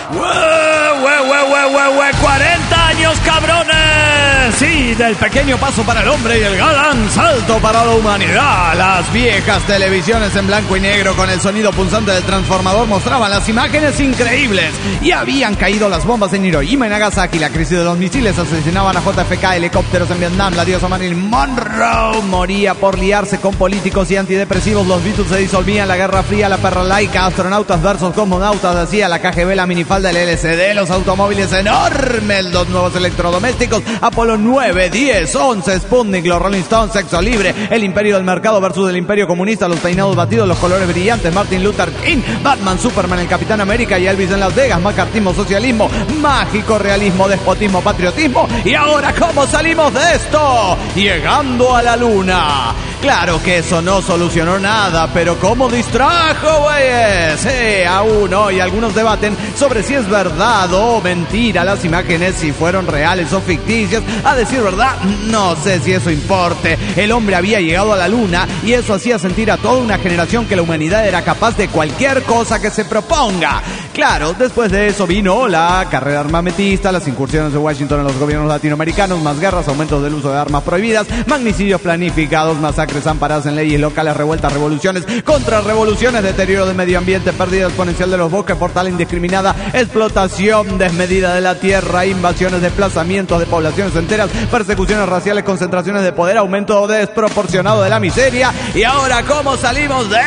¡40 años, cabrones! Sí, del pequeño paso para el hombre y el gran salto para la humanidad. Las viejas televisiones en blanco y negro con el sonido punzante del transformador mostraban las imágenes increíbles. Y habían caído las bombas en Hiroshima y Nagasaki. La crisis de los misiles asesinaban a JFK, helicópteros en Vietnam. La diosa Marilyn Monroe moría por liarse con políticos y antidepresivos. Los Beatles se disolvían, la Guerra Fría, la perra laica, astronautas versus cosmonautas, decía la KGB, la minifalda, el LCD, los automóviles enormes, los nuevos electrodomésticos, Apolo 9, 10, 11, Sputnik, los Rolling Stones, sexo libre, el imperio del mercado versus el imperio comunista, los peinados batidos, los colores brillantes, Martin Luther King, Batman, Superman, el Capitán América y Elvis en Las Vegas, macartismo, socialismo, mágico realismo, despotismo, patriotismo. Y ahora, ¿cómo salimos de esto? Llegando a la luna. Claro que eso no solucionó nada, pero ¿cómo distrajo, güeyes? Aún hoy algunos debaten sobre si es verdad o mentira las imágenes, si fueron reales o ficticias. A decir verdad, no sé si eso importe. El hombre había llegado a la luna y eso hacía sentir a toda una generación que la humanidad era capaz de cualquier cosa que se proponga. Claro, después de eso vino la carrera armamentista, las incursiones de Washington en los gobiernos latinoamericanos, más guerras, aumentos del uso de armas prohibidas, magnicidios planificados, masacres amparadas en leyes locales, revueltas, revoluciones, contrarrevoluciones, deterioro del medio ambiente, pérdida exponencial de los bosques, portal indiscriminada, explotación desmedida de la tierra, invasiones, desplazamientos de poblaciones enteras, persecuciones raciales, concentraciones de poder, aumento desproporcionado de la miseria. Y ahora, ¿cómo salimos de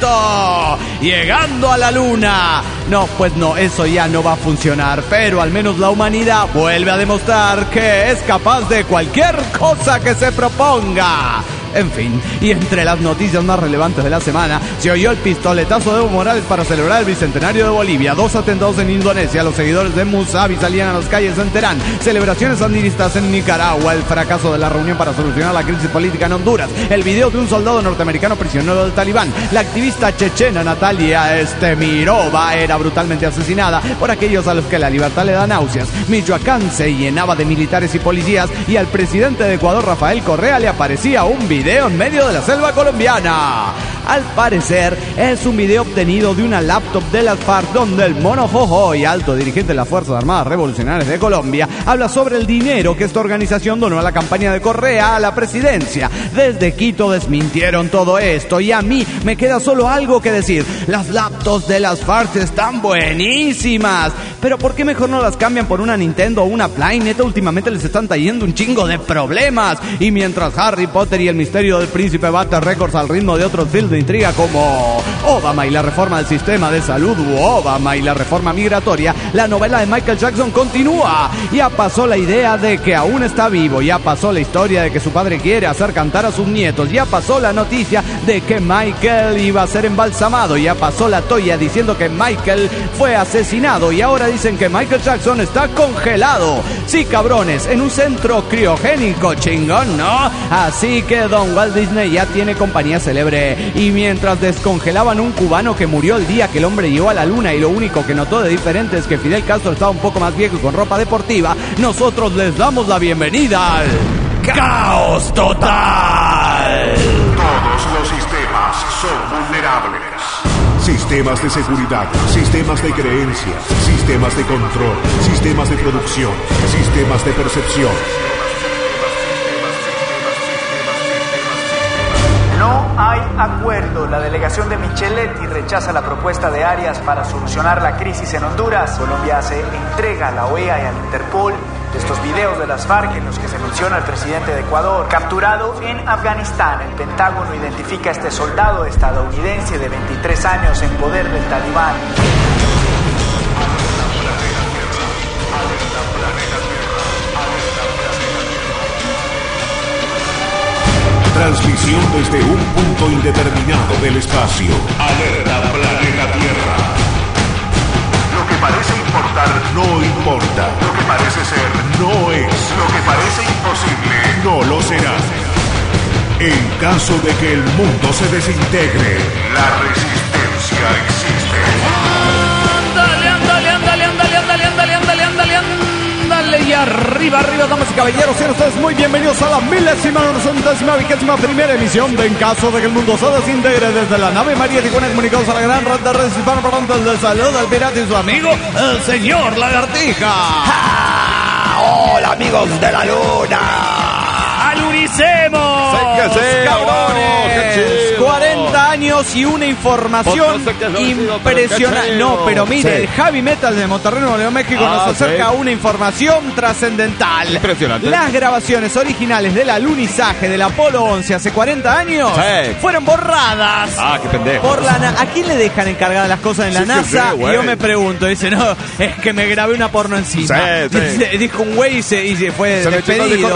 esto? Llegando a la luna. No, pues no, eso ya no va a funcionar, pero al menos la humanidad vuelve a demostrar que es capaz de cualquier cosa que se proponga. En fin, y entre las noticias más relevantes de la semana, se oyó el pistoletazo de Evo Morales para celebrar el bicentenario de Bolivia, 2 atentados en Indonesia, los seguidores de Musavi salían a las calles en Teherán, celebraciones sandinistas en Nicaragua, el fracaso de la reunión para solucionar la crisis política en Honduras, el video de un soldado norteamericano prisionero del Talibán, la activista chechena Natalia Estemirova era brutalmente asesinada por aquellos a los que la libertad le da náuseas, Michoacán se llenaba de militares y policías y al presidente de Ecuador, Rafael Correa, le aparecía un video en medio de la selva colombiana. Al parecer es un video obtenido de una laptop de las FARC donde el Mono Jojoy, alto dirigente de las Fuerzas Armadas Revolucionarias de Colombia, habla sobre el dinero que esta organización donó a la campaña de Correa a la presidencia. Desde Quito desmintieron todo esto y a mí me queda solo algo que decir. Las laptops de las FARC están buenísimas, pero ¿por qué mejor no las cambian por una Nintendo o una Play? Neta, últimamente les están trayendo un chingo de problemas. Y mientras Harry Potter y el misterio del príncipe bate récords al ritmo de otros films de intriga como Obama y la reforma del sistema de salud u Obama y la reforma migratoria, la novela de Michael Jackson continúa. Ya pasó la idea de que aún está vivo, ya pasó la historia de que su padre quiere hacer cantar a sus nietos, ya pasó la noticia de que Michael iba a ser embalsamado, ya pasó la toya diciendo que Michael fue asesinado y ahora dicen que Michael Jackson está congelado. Sí, cabrones, en un centro criogénico chingón, ¿no? Así que Don Walt Disney ya tiene compañía célebre. Y mientras descongelaban un cubano que murió el día que el hombre llegó a la luna y lo único que notó de diferente es que Fidel Castro estaba un poco más viejo y con ropa deportiva, nosotros les damos la bienvenida al Caos Total. Todos los sistemas son vulnerables. Sistemas de seguridad, sistemas de creencias, sistemas de control, sistemas de producción, sistemas de percepción. No hay acuerdo. La delegación de Micheletti rechaza la propuesta de Arias para solucionar la crisis en Honduras. Colombia se entrega a la OEA y al Interpol estos videos de las FARC en los que se menciona al presidente de Ecuador capturado en Afganistán. El Pentágono identifica a este soldado estadounidense de 23 años en poder del Talibán. Transmisión desde un punto indeterminado del espacio. Alerta planeta Tierra. Lo que parece importar no importa. Lo que parece ser no es. Lo que parece imposible no lo será. En caso de que el mundo se desintegre, la resistencia existe. Ándale, ándale, ándale, ándale, ándale, ándale, ándale, ándale, ándale. Y arriba, arriba, damas y caballeros, sean ustedes muy bienvenidos a la 1191ª emisión de En Caso de que el Mundo se desintegre desde la nave María Tijuana, comunicados a la gran red de redes hispanoparlantes de salud al pirata y su amigo, el señor Lagartija. ¡Hola, amigos de la luna! ¡Aluricemos! ¡Cabrones! 40 años y una información impresionante. No, pero mire, el Heavy Metal de Monterrey, Nuevo León, México nos acerca a una información trascendental. Impresionante. Las grabaciones originales del alunizaje del Apolo 11 hace 40 años fueron borradas. Ah, qué pendejo. Por la ¿A quién le dejan encargadas las cosas en la NASA? Y yo me pregunto, dice, no, es que me grabé una porno encima. Dijo un güey y se fue despedido.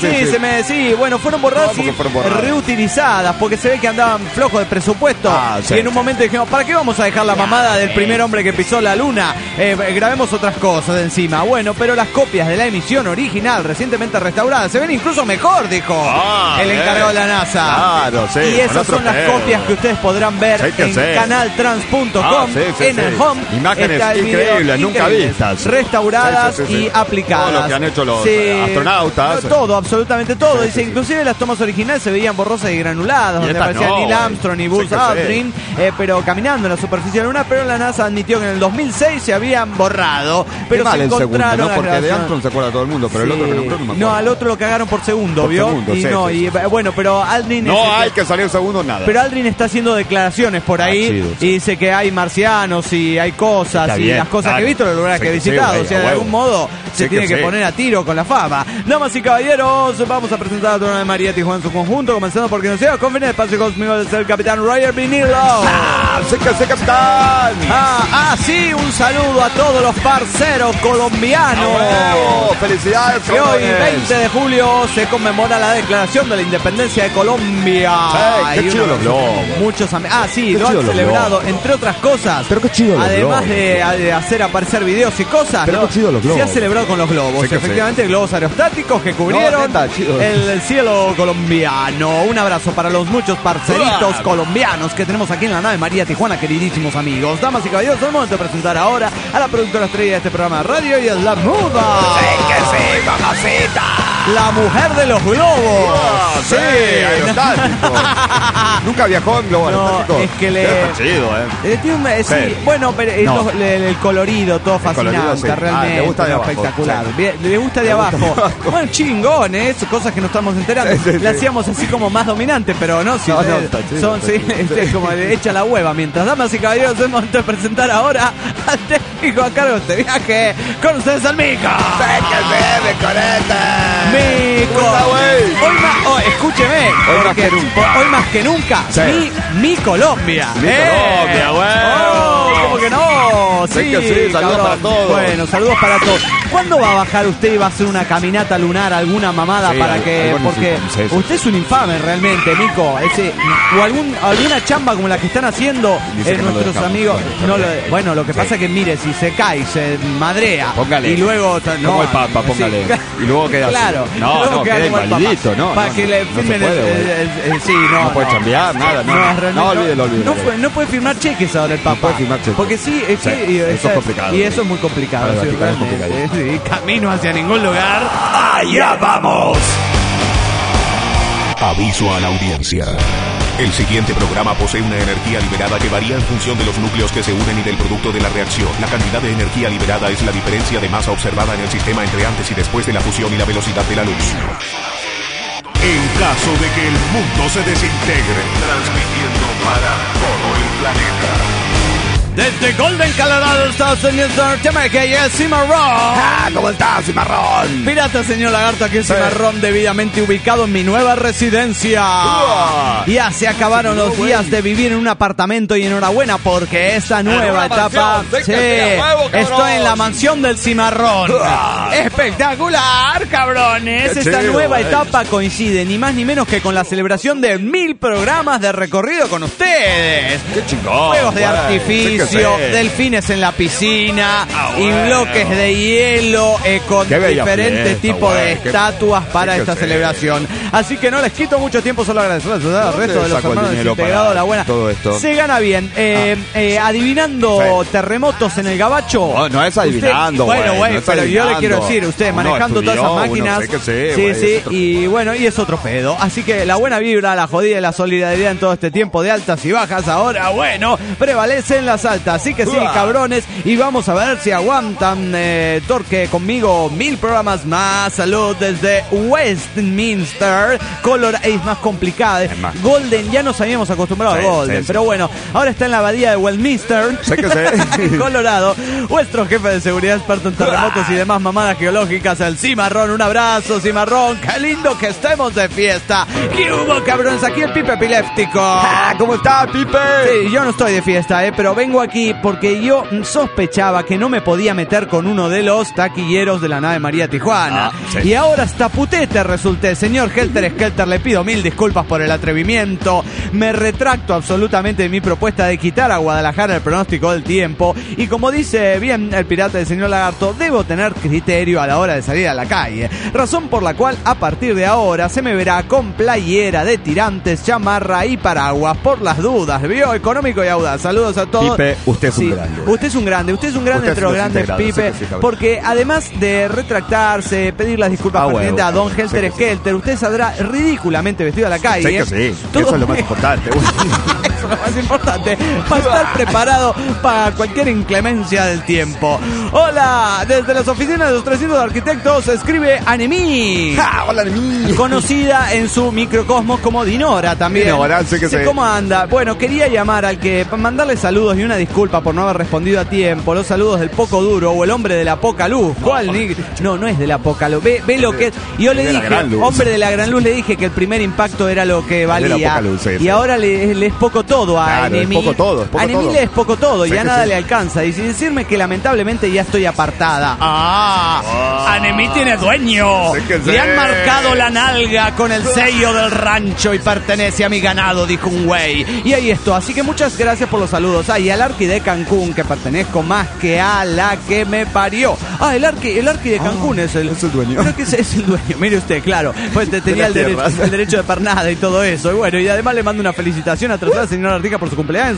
Bueno, fueron borradas y reutilizadas porque se ve que andaban flojos de presupuesto. Y en un momento dijimos, ¿para qué vamos a dejar la mamada del primer hombre que pisó la luna? Grabemos otras cosas de encima. Bueno, pero las copias de la emisión original recientemente restauradas se ven incluso mejor, dijo el encargado de la NASA. Claro, sí. Y esas son las copias que ustedes podrán ver en canaltrans.com. En el home imágenes está el increíbles, nunca vistas, restauradas y aplicadas. Todo lo que han hecho los astronautas. Todo, absolutamente todo. Dice, inclusive las tomas originales se veían borrosas y granuladas, donde aparecía Neil Armstrong y Buzz Aldrin, pero caminando en la superficie de la luna. Pero la NASA admitió que en el 2006 se habían borrado, pero se encontraron segundo, ¿no? Porque de Armstrong se acuerda todo el mundo, pero el otro que nombró no me acuerdo. No, al otro lo cagaron por segundo, por ¿vio? Segundo, bueno, pero Aldrin hay que salir segundo nada. Pero Aldrin está haciendo declaraciones por ahí y dice que hay marcianos y hay cosas y las cosas que he visto, los lugares que he visitado. O sea, de algún modo se tiene que poner a tiro con la fama. Damas y caballeros, vamos a presentar a Torno de María Tijuana en su conjunto, comenzando porque nos llega con el espacio cósmico del ser capitán Roger Vinilo. ¡Sí que sé, capitán! Sí, un saludo a todos los parceros colombianos. ¡Felicidades! Que hoy, 20 de julio, se conmemora la declaración de la independencia de Colombia. ¡Qué chido los globos! Muchos lo han celebrado, entre otras cosas. Pero qué chido los globos. Además de hacer aparecer videos y cosas, pero qué chido los globos. Se ha celebrado con los globos. Efectivamente, globos aerostáticos que cubrieron el cielo colombiano. Un abrazo para los muchos parceritos colombianos que tenemos aquí en la nave María Tijuana, queridísimos amigos. Damas y caballeros, es el momento de presentar ahora a la productora estrella de este programa de radio y es la muda. ¡Sí que sí, mamacita! La mujer de los globos. Sí, aerostático. Nunca viajó en globo aerostático. Es que bueno, pero el colorido, todo fascinante, realmente. Le gusta de abajo. Espectacular. Le gusta de abajo. Bueno, chingón, cosas que nos estamos enterando. La hacíamos así como más dominante, pero no, si como echa la hueva. Mientras, damas y caballeros, es momento de presentar ahora al técnico a cargo de este viaje. Con ustedes al Mico. Escúcheme, hoy más que nunca, mi Colombia. Colombia, güey. ¿Cómo que no? Sí, saludos para todos. Bueno, saludos para todos. ¿Cuándo va a bajar usted y va a hacer una caminata lunar, alguna mamada para que... Porque usted es un infame realmente, Mico. O alguna chamba como la que están haciendo nuestros amigos. Bueno, lo que pasa es que, mire, si se cae, se madrea. Póngale. Y luego... Como el Papa, póngale. Y luego queda claro. No, queda invalidito, ¿no? Para que le firmen no puede chambear, nada, no, olvídelo. No puede firmar cheques ahora el Papa. No puede firmar cheques. Porque eso es complicado. Y eso es muy complicado. Camino hacia ningún lugar. ¡Allá vamos! Aviso a la audiencia. El siguiente programa posee una energía liberada que varía en función de los núcleos que se unen y del producto de la reacción. La cantidad de energía liberada es la diferencia de masa observada en el sistema entre antes y después de la fusión y la velocidad de la luz. En caso de que el mundo se desintegre, transmitiendo para todo el planeta. Desde Golden, Colorado, Estados Unidos, Norteamérica, y es Cimarrón. ¿Cómo estás, Cimarrón? Pirata, señor Lagarto, aquí es Cimarrón, debidamente ubicado en mi nueva residencia. Ya se acabaron los días de vivir en un apartamento y enhorabuena porque esta nueva etapa... Estoy en la mansión del Cimarrón. Espectacular, cabrones. Esta nueva etapa coincide ni más ni menos que con la celebración de 1000 programas de recorrido con ustedes. ¡Qué chingón! Juegos de artificio. anuncio, delfines en la piscina y bloques de hielo con diferentes tipos de estatuas para esta celebración. Así que no les quito mucho tiempo, solo agradecerles al resto de los hermanos desintegrados. La buena. Todo esto. Se gana bien. Adivinando terremotos en el Gabacho. No es adivinando, Bueno, no es pero adivinando. yo le quiero decir, ustedes manejando todas esas máquinas. Sí, y bueno, y es otro pedo. Así que la buena vibra, la jodida y la solidaridad en todo este tiempo de altas y bajas, ahora, bueno, prevalecen las altas. Así que sí, cabrones, y vamos a ver si aguantan torque conmigo 1000 programas más. Salud desde Westminster. Color es más complicada. Golden, ya nos habíamos acostumbrado a Golden, pero bueno, ahora está en la abadía de Westminster, Colorado. Vuestro jefe de seguridad experto en terremotos y demás mamadas geológicas, el Cimarrón. Un abrazo, Cimarrón. Qué lindo que estemos de fiesta. ¿Qué hubo, cabrones? Aquí el Pipe epiléptico. ¿Cómo está, Pipe? Sí, yo no estoy de fiesta, pero vengo aquí porque yo sospechaba que no me podía meter con uno de los taquilleros de la nave María Tijuana. Y ahora hasta putete resulté. Señor Helter Skelter, le pido 1000 disculpas por el atrevimiento. Me retracto absolutamente de mi propuesta de quitar a Guadalajara el pronóstico del tiempo. Y como dice bien el pirata del señor Lagarto, debo tener criterio a la hora de salir a la calle. Razón por la cual a partir de ahora se me verá con playera de tirantes, chamarra y paraguas por las dudas. Bioeconómico y audaz. Saludos a todos. Pipe, usted es un grande. Usted es un grande entre los grandes, Pipe. Porque además de retractarse, pedir las disculpas pertinentes a don Helter Skelter, usted saldrá ridículamente vestido a la calle. Sí. Eso es lo más importante. Eso es lo más importante. Para estar preparado para cualquier inclemencia del tiempo. Hola, desde las oficinas de los 300 arquitectos escribe Anemí. Hola, Anemí. Conocida en su microcosmos como Dinora también. Dinora, ¿Cómo anda? Bueno, quería llamar al que para mandarle saludos y una disculpa por no haber respondido a tiempo. Los saludos del Poco Duro o el hombre de la poca luz. ¿Cuál? No es de la poca luz. Ve lo que es. Yo le dije, hombre de la gran luz, le dije que el primer impacto era lo que valía. Y ahora le es poco todo a Anemí. A Anemí le es poco todo, ya nada le alcanza. Y sin decirme que lamentablemente ya estoy apartada. Anemí tiene dueño. Le han marcado la nalga con el sello del rancho y pertenece a mi ganado, dijo un güey. Y ahí esto. Así que muchas gracias por los saludos. Y al Arqui de Cancún, que pertenezco más que a la que me parió. El Arqui de Cancún es el dueño. Creo que es el dueño. Mire usted, claro. Pues tenía el derecho de pernada y todo eso. Y bueno, y además le mando una felicitación atrasada al señor Artica por su cumpleaños.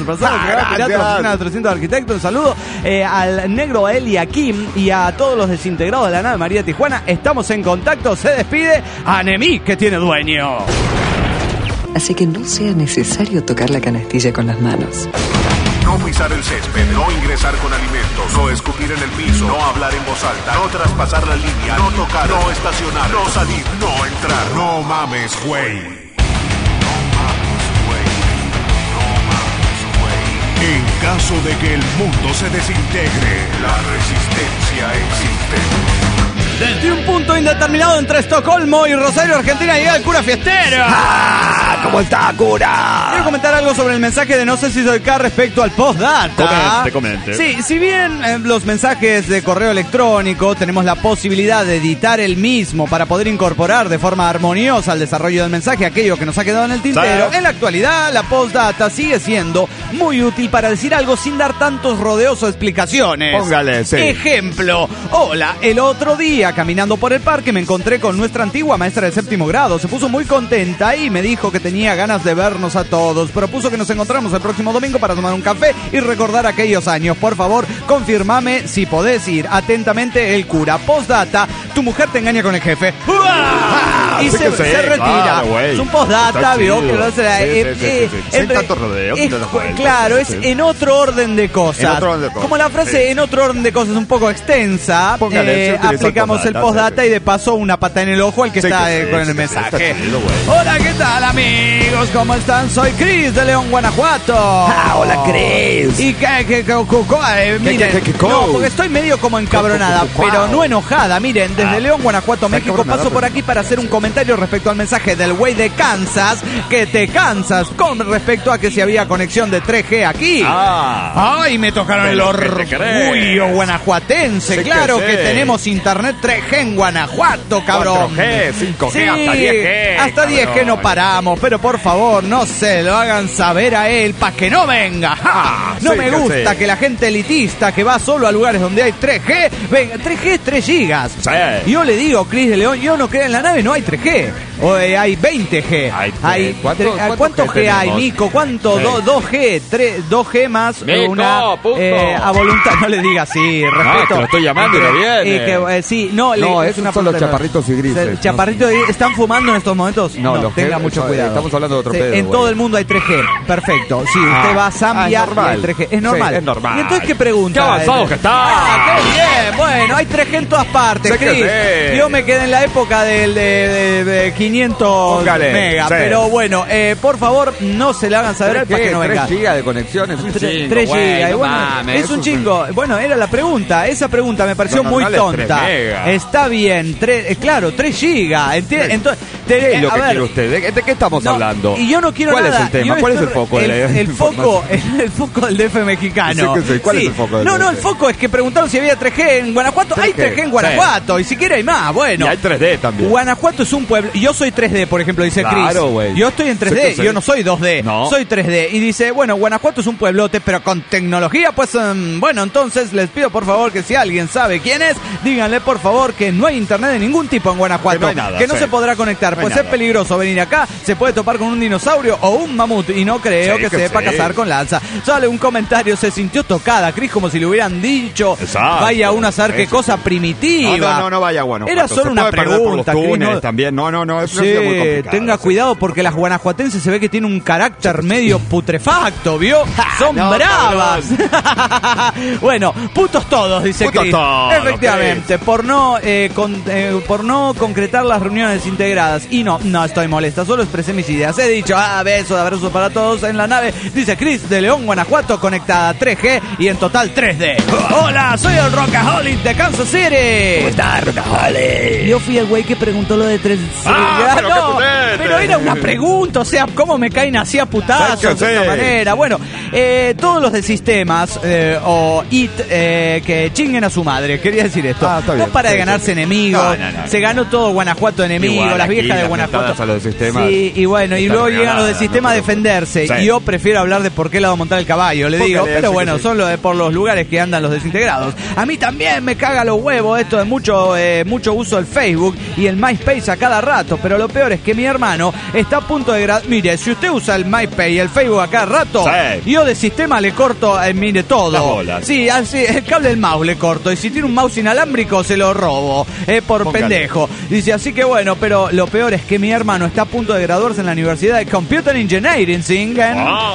A 300 arquitectos. Un saludo al negro Eliakim y a todos los desintegrados de la nave María Tijuana. Estamos en contacto. Se despide Anemí, que tiene dueño. Así que no sea necesario tocar la canastilla con las manos. No pisar el césped, no ingresar con alimentos, no escupir en el piso, no hablar en voz alta, no traspasar la línea, no tocar, no estacionar, no salir, no entrar. No mames, güey. En caso de que el mundo se desintegre, la resistencia existe. Desde un punto indeterminado entre Estocolmo y Rosario, Argentina, llega el cura fiestero. ¿Cómo está, cura? Quiero comentar algo sobre el mensaje de No sé si soy K respecto al postdata. Comente. Sí, si bien los mensajes de correo electrónico tenemos la posibilidad de editar el mismo para poder incorporar de forma armoniosa al desarrollo del mensaje aquello que nos ha quedado en el tintero, en la actualidad la postdata sigue siendo muy útil para decir algo sin dar tantos rodeos o explicaciones. Póngale, sí. Ejemplo, hola, el otro día caminando por el parque me encontré con nuestra antigua maestra de 7º grado. Se puso muy contenta y me dijo que tenía ganas de vernos a todos. Propuso que nos encontramos el próximo domingo para tomar un café y recordar aquellos años. Por favor, confirmame si podés ir. Atentamente, el cura. Postdata, tu mujer te engaña con el jefe. Y se retira. Claro, es un postdata, vio que no se sin tanto rodeo. Claro, es en otro orden de cosas. Como la frase en otro orden de cosas es un poco extensa, aplicamos el postdata y de paso una pata en el ojo al que está con el mensaje. Hola, ¿qué tal, amigos? ¿Cómo están? Soy Chris de León, Guanajuato. Hola, Chris. Y miren, no, porque estoy medio como encabronada, pero no enojada. Miren, desde León, Guanajuato, México, paso por aquí para hacer un comentario comentarios respecto al mensaje del güey de Kansas, que te cansas con respecto a que si había conexión de 3G aquí. Ay, me tocaron el orgullo guanajuatense. Sí, claro que que sí. tenemos internet 3G en Guanajuato, cabrón. 4G, 5G, Sí, hasta 10G. hasta 10G no paramos, pero por favor no se lo hagan saber a él para que no venga. No sí me que gusta sí. que la gente elitista que va solo a lugares donde hay 3G, venga, 3G es 3 gigas. Sí. Yo le digo, Cris de León, yo no creo en la nave, no hay 3G. O, hay 20G. ¿Cuánto G hay, Nico? ¿Cuánto? 2G, 2G más Nico, una puto. a voluntad, no le digas así, respeto. te lo estoy llamando y no viene. Sí, No, es esos una son los pregunta, chaparritos y grises. Chaparritos, ¿están fumando en estos momentos? No, los tenga que- mucho cuidado. estamos hablando de otro Sí, pedo, en güey. todo el mundo hay 3G. Perfecto. Sí, usted va a Zambia es normal. y hay 3G. Es normal. Sí, es normal. ¿Y entonces qué pregunta? ¡Qué avanzado que está! ¡Ah, qué bien! Bueno, hay 3G en todas partes, Sé que Cris. sí. Yo me quedé en la época de 500 Póngale, megas. sí. Pero bueno, por favor, no se le hagan saber para que no venga. 3 gigas de conexión es un 3 chingo, gigas. güey, no Bueno, mames, es eso un chingo. Bueno, era la pregunta. Esa pregunta me pareció Lo muy normal es 3 tonta. megas. Está bien. Claro, 3 gigas. Entonces, ¿Qué es lo a que ver, quiere usted? ¿De qué estamos no, hablando? Y yo no quiero ¿Cuál nada. es el tema? Yo ¿Cuál es el estoy- foco? El foco del DF mexicano. Sí, que sí. ¿Cuál es el foco del No, DF? el foco es que preguntaron si había 3G en Guanajuato. 3G, Hay 3G en Guanajuato. Y si quiere hay más. Bueno. Y hay 3D también. Guanajuato es un pueblo. Yo soy 3D, por ejemplo, dice Chris. Claro, güey. Yo estoy en 3D. Sí, que sí. Yo no soy 2D. No. Soy 3D. Y dice, bueno, Guanajuato es un pueblote, pero con tecnología, pues, bueno, entonces les pido por favor que si alguien sabe quién es, díganle por favor que no hay internet de ningún tipo en Guanajuato. Que no hay nada, que no sí. se podrá conectar. No hay Pues es nada. peligroso venir acá. Se puede topar con un dinosaurio o un mamut. Y no creo Sí, que que sepa sí. cazar con lanza. Sale un comentario, se sintió tocada, Chris, como si le hubieran dicho, Exacto. vaya uno a saber qué Eso. cosa primitiva. No vaya a Guanajuato. Era solo Se una puede perder por pregunta, los Cris, túneles no- también. No, es una Sí, ciudad muy complicada. tenga Sí. cuidado porque las guanajuatenses se ve que tienen un carácter medio putrefacto, ¿vio? Son no, bravas. Bueno, putos todos, dice Putos Chris. todos, Efectivamente, por no concretar las reuniones integradas. Y no estoy molesta, solo expresé mis ideas. He dicho, besos, abrazos para todos en la nave. Dice Chris de León, Guanajuato, conectada 3G y en total 3D. Hola, soy el Rockaholic de Kansas City. ¿Cómo estás, Rockaholic? Yo fui el güey que preguntó lo de 3G. pero qué putete. Pero era una pregunta, o sea, ¿cómo me caen así a putazos ¿Sabes qué de esa sé? manera? Bueno, todos los de sistemas o IT que chinguen a su madre, quería decir esto. Está No bien, para de sí, ganarse sí. enemigos, No. se ganó todo Guanajuato enemigo, Igual las aquí, viejas de las Guanajuato. mentadas a los de sistemas Sí, y bueno, y están luego llegan los de regaladas, sistema a no te preocupes. defenderse. Sí. Y yo prefiero hablar de por qué lado montar el caballo, le digo, Póngale, pero sí bueno, que sí. son por los lugares que andan los desintegrados. A mí también me caga los huevos esto de mucho uso del Facebook y el MySpace a cada rato, pero lo peor es que mi hermano está a punto de mire, si usted usa el MySpace y el Facebook a cada rato, Sí. yo de sistema le corto, mire, todo. Las bolas. Sí, así, el cable del mouse le corto, y si tiene un mouse inalámbrico se lo robo, por Póngale. pendejo. Dice, así que bueno, pero lo peor es que mi hermano está a punto de graduarse en la Universidad de Computer Engineering, Singen,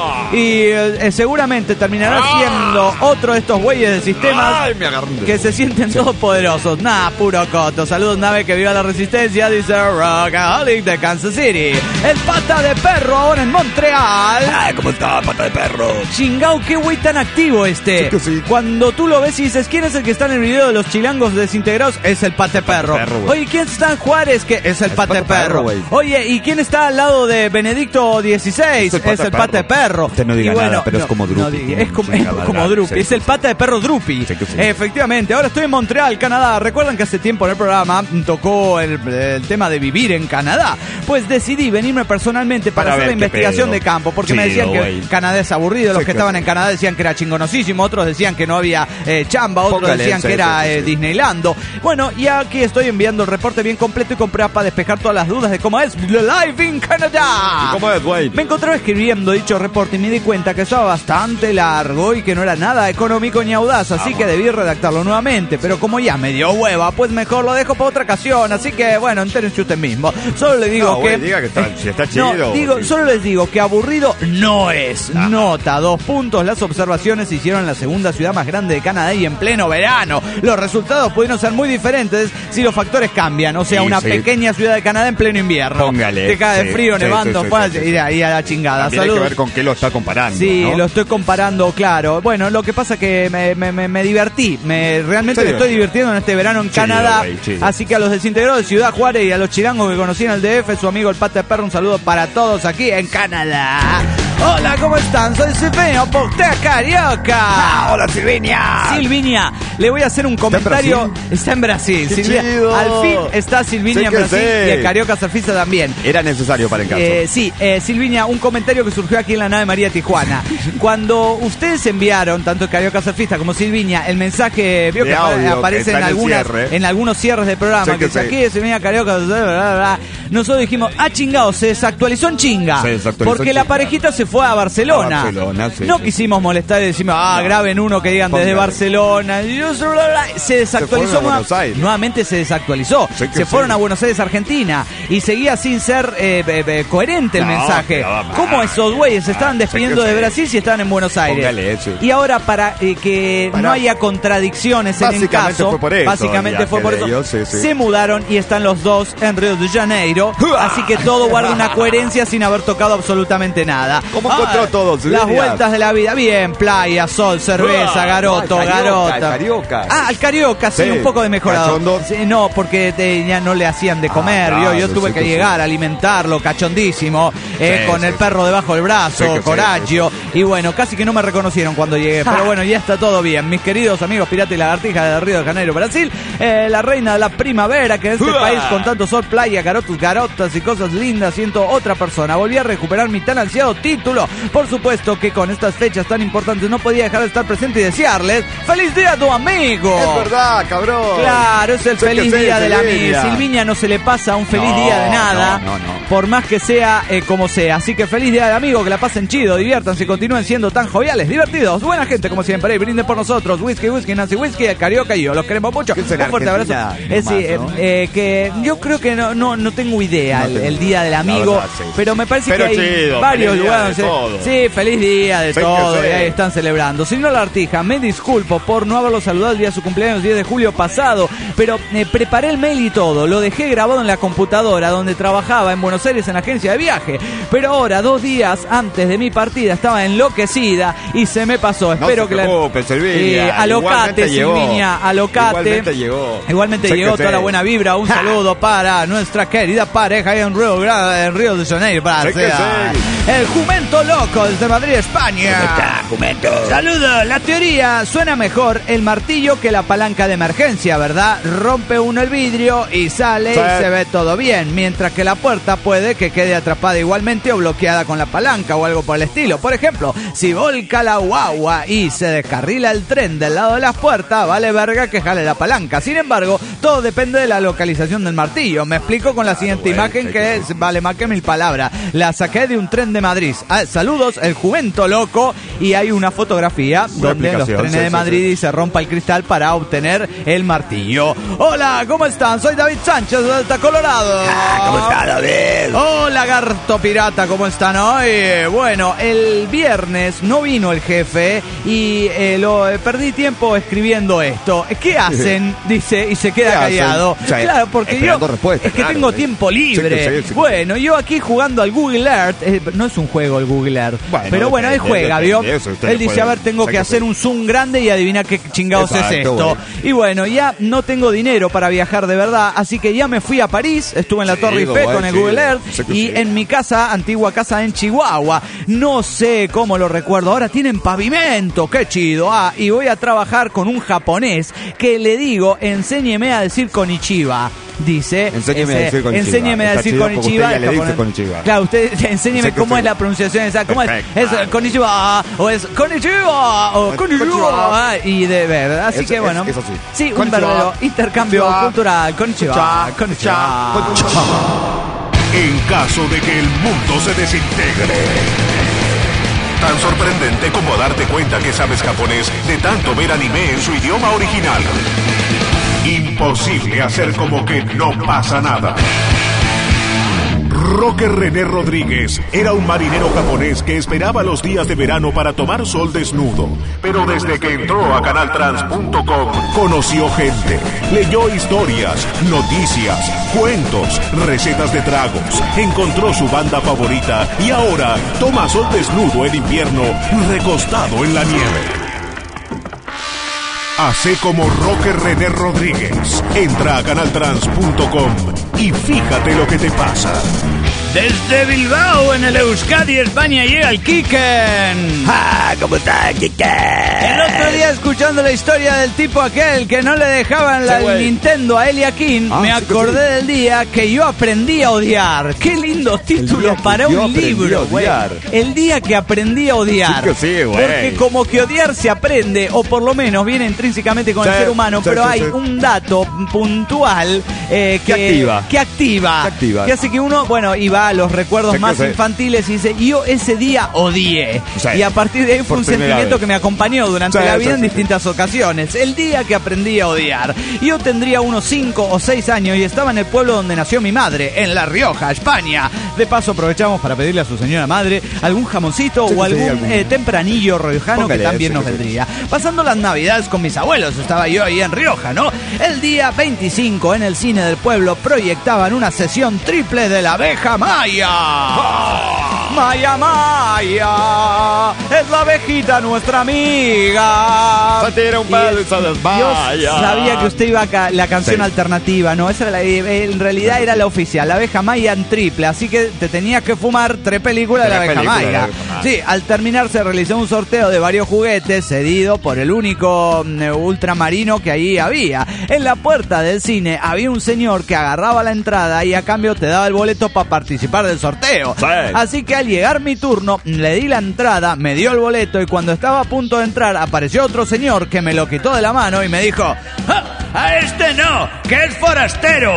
y seguramente terminará siendo otro de estos güeyes de sistemas Ay, me agarré. que se sienten todos poderosos. Nah, puro coto. Saludos, nave, que viva la resistencia, dice Rockaholic de Kansas City. El pata de perro ahora en Montreal. Ay, ¿cómo está, pata de perro? Chingao, qué güey tan activo este. Sí que sí. Cuando tú lo ves y dices, ¿quién es el que está en el video de los chilangos desintegrados? Es el Pate Perro. Perro, güey. Oye, ¿quién está en Juárez? Que es el Pate Pate Perro, Perro. güey. Oye, ¿y quién está al lado de Benedicto XVI? Es el Pate Perro. Usted no diga Y nada, pero es como Drupi, es como, tiene es un como chingada, Drupi. sí, Es sí, el sí. Pata de Perro Drupi. Sí que sí. Efectivamente. Ahora estoy en Montreal, Canadá. Recuerdan que hace tiempo en el programa tocó el tema de vivir en Canadá. Pues decidí venirme personalmente para Para hacer ver la qué investigación pedo. de campo. Porque me Chido, decían que güey. Canadá es aburrido. Los Sí, que que estaban sí. en Canadá decían que era chingonosísimo. Otros decían que no había chamba. Otros Póngale, decían sí, que era sí, sí, sí. Disneylando. Bueno, y aquí estoy enviando el reporte bien completo y compré para despejar todas las dudas de cómo es Live in Canada. ¿Y cómo es, güey? Me encontraba escribiendo dicho reporte y me di cuenta que estaba bastante largo y que no era nada económico ni audaz, así que debí redactarlo nuevamente. Pero como ya me dio hueva, pues mejor lo dejo para otra ocasión. Así que bueno, entérense usted mismo. Solo le digo No, que. güey, diga que está- si está chido, No, digo, sí. solo les digo que aburrido no es. Nota, 2 puntos. Las observaciones se hicieron en la segunda ciudad más grande de Canadá y en pleno verano. Los resultados pudieron ser muy diferentes si los factores cambian. O sea, Sí, una sí. pequeña ciudad de Canadá en pleno invierno. Póngale, Te cae de sí, frío, sí, nevando, sí, sí, pues, sí, sí. y a la chingada. También hay que Saludos. ver con qué lo está comparando. Sí, ¿no? lo estoy comparando, claro. Bueno, lo que pasa que me divertí. Realmente Se me estoy divirtió. divirtiendo en este verano en Chido, Canadá. güey, chido. Así que a los desintegrados de Ciudad Juárez y a los chilangos que conocí en el DF, su amigo el Pata de Perro. Un saludo para todos aquí en Canadá. Hola, ¿cómo están? Soy Silvinia, Portea Carioca. Hola, Silvinia. Silvinia, le voy a hacer un comentario. Está en Brasil. Qué Silvia, chido. al fin está Silvinia en Brasil sé. y el Carioca Surfista también. Era necesario para el caso. Sí, Silvinia, un comentario que surgió aquí en la nave María Tijuana. Cuando ustedes enviaron, tanto el Carioca Surfista como Silvinia, el mensaje, vio De que audio, aparece que está en algunos cierres del programa, Sé que que dice sí. aquí Silvinia Carioca, bla, bla, bla. Nosotros dijimos, chingado, se desactualizó en chinga. Se desactualizó Porque en la chinga. parejita se fue a Barcelona. Sí, No sí, quisimos molestar y decimos, graben uno que digan desde Póngale. Barcelona. Se desactualizó. Se fueron a Buenos Aires. Nuevamente se desactualizó. Sé que Se fueron sí. a Buenos Aires, Argentina. Y seguía sin ser coherente el No, mensaje. quedaba mal. ¿Cómo esos güeyes se estaban despidiendo Sé que de sí. Brasil si estaban en Buenos Aires? Póngale eso. Y ahora para que no haya contradicciones en el Básicamente caso, fue por eso, básicamente el fue por viaje eso, de ellos, sí. se mudaron y están los dos en Río de Janeiro. Así que todo guarda una coherencia sin haber tocado absolutamente nada. ¿Cómo encontró todo, Las Silvia? vueltas de la vida, bien, playa, sol, cerveza, garoto, el Carioca, garota. el Carioca. Al Carioca, sí, Sí. un poco de mejorado. ¿Cachondo? Sí, no, porque ya no le hacían de comer. Claro, yo tuve sí, que sí. llegar a alimentarlo, cachondísimo, con sí, el sí. perro debajo del brazo, Sí, que sí, Coraggio. Y bueno, casi que no me reconocieron cuando llegué. Pero bueno, ya está todo bien. Mis queridos amigos pirata y lagartija de Río de Janeiro, Brasil, la reina de la primavera, que en este país con tanto sol, playa, garotas y cosas lindas, siento otra persona. Volví a recuperar mi tan ansiado título. Por supuesto que con estas fechas tan importantes no podía dejar de estar presente y desearles ¡feliz día a tu amigo! Es verdad, cabrón. Claro, es el Sé feliz que sí, día del amigo. Silvia. Silvinia no se le pasa un feliz No, día de nada, no. por más que sea como sea. Así que feliz día del amigo, que la pasen chido, diviértanse y continúen siendo tan joviales, divertidos, buena gente como siempre. Y brinden por nosotros, whisky, Nancy Whisky, el Carioca y yo. Los queremos mucho. ¿Qué será Un fuerte abrazo. Argentina? Sí, Nomás, ¿no? que yo creo que no tengo idea No tengo el día del amigo, verdad, sí. pero me parece Pero que hay chido, varios feliz día lugares de donde todo. sí, feliz día de Sé que todo, sí. y ahí están celebrando. Si no, la Artija, me disculpo por no haberlo saludado el día de su cumpleaños, 10 de julio pasado, pero preparé el mail y todo, lo dejé grabado en la computadora donde trabajaba en Buenos Aires en la agencia de viaje, pero ahora, 2 días antes de mi partida, estaba enloquecida y se me pasó. Espero que preocupes, Silvinia. alocate, Igualmente llegó. Silvinia, alocate. Igualmente Llegó que toda sí. la buena vibra. Un saludo para nuestra querida pareja ahí en Río de Janeiro, Sé que sí. el Jumento Loco desde Madrid, España. Saludos. La teoría suena mejor el martillo que la palanca de emergencia, ¿verdad? Rompe uno el vidrio y sale Sí. y se ve todo bien, mientras que la puerta puede que quede atrapada igualmente o bloqueada con la palanca o algo por el estilo. Por ejemplo, si volca la guagua y se descarrila el tren del lado de las puertas, vale verga que jale la palanca. Sin embargo, todo depende de la localización del martillo. Me explico con la siguiente imagen que vale más que 1000 palabras. La saqué de un tren de Madrid. Saludos, el Jumento Loco. Y hay una fotografía donde los trenes de Madrid y se rompa el cristal para obtener el martillo. Hola, ¿cómo están? Soy David Sánchez de Delta Colorado. ¿Cómo está, David? Hola, lagarto pirata, ¿cómo están hoy? Bueno, el viernes no vino el jefe y perdí tiempo escribiendo esto. ¿Qué hacen? Dice, y se queda ¿Qué hacen? callado. O sea, Claro, porque yo esperando respuesta, es que claro, tengo sí. tiempo libre. Sí que sí. Bueno, yo aquí jugando al Google Earth, no es un juego el Google Earth, Bueno, pero bueno, él depende, juega, depende, ¿vio? eso usted Él le dice, puede- a ver, tengo sé que que hacer sí. un zoom grande y adivina qué chingados es Exacto, esto. bueno. Y bueno, ya no tengo dinero para viajar de verdad, así que ya me fui a París, estuve en la Torre Eiffel con el Google Earth sé que y sí. en mi casa, antigua casa en Chihuahua, no sé cómo lo recuerdo, ahora tienen pavimento, qué chido. Y voy a trabajar con un japonés que le digo, enséñeme a decir konnichiwa. Dice, Enséñeme a decir konnichiwa. enséñeme a Está decir chido porque konnichiwa. usted ya le el dice japonés. konnichiwa. Claro, usted enséñeme Sé que cómo sí. es la pronunciación exacta. ¿Cómo es? Perfecto. Es konnichiwa o es konnichiwa o konnichiwa. Y de verdad, así que bueno. es así. Sí, un Konnichiwa. verdadero intercambio Konnichiwa. cultural. Konnichiwa. Konnichiwa. En caso de que el mundo se desintegre. Tan sorprendente como darte cuenta que sabes japonés de tanto ver anime en su idioma original. Imposible hacer como que no pasa nada. Roque René Rodríguez era un marinero japonés que esperaba los días de verano para tomar sol desnudo. Pero desde que entró a canaltrans.com conoció gente, leyó historias, noticias, cuentos, recetas de tragos, encontró su banda favorita y ahora toma sol desnudo en invierno recostado en la nieve. Hacé como Roque René Rodríguez. Entra a canaltrans.com y fíjate lo que te pasa. Desde Bilbao, en el Euskadi, España, llega el Kiken. ¡Ah! ¿Cómo está, Kiken? El otro día, escuchando la historia del tipo aquel que no le dejaban el Nintendo a Elia King, me acordé del día que yo aprendí a odiar. ¡Qué lindo título para un libro, güey! El día que aprendí a odiar. Sí, güey. Porque como que odiar se aprende, o por lo menos viene intrínsecamente con el ser humano, pero hay un dato puntual que activa. Que hace que uno, bueno, y va a los recuerdos más infantiles y dice, yo ese día odié. Y a partir de ahí fue un sentimiento que me acompañó durante la vida en distintas ocasiones. El día que aprendí a odiar. Yo tendría unos 5 o 6 años y estaba en el pueblo donde nació mi madre, en La Rioja, España. De paso aprovechamos para pedirle a su señora madre algún jamoncito o algún tempranillo riojano que también nos vendría. Pasando las navidades con mis abuelos, estaba yo ahí en Rioja, ¿no? El día 25 en el cine del pueblo proyectaban una sesión triple de La Abeja Maya. Maya, Maya, es la abejita nuestra amiga. Se tira un pelo y se desmaya. Yo sabía que usted iba a la canción alternativa, ¿no? Esa era en realidad era la oficial, La Abeja Maya en triple, así que te tenías que fumar 3 películas de La Abeja Maya. Sí, al terminar se realizó un sorteo de varios juguetes cedido por el único ultramarino que allí había. En la puerta del cine había un señor que agarraba la entrada y a cambio te daba el boleto para participar del sorteo. Así que al llegar mi turno, le di la entrada, me dio el boleto y cuando estaba a punto de entrar apareció otro señor que me lo quitó de la mano y me dijo, ¡a este no, que es forastero!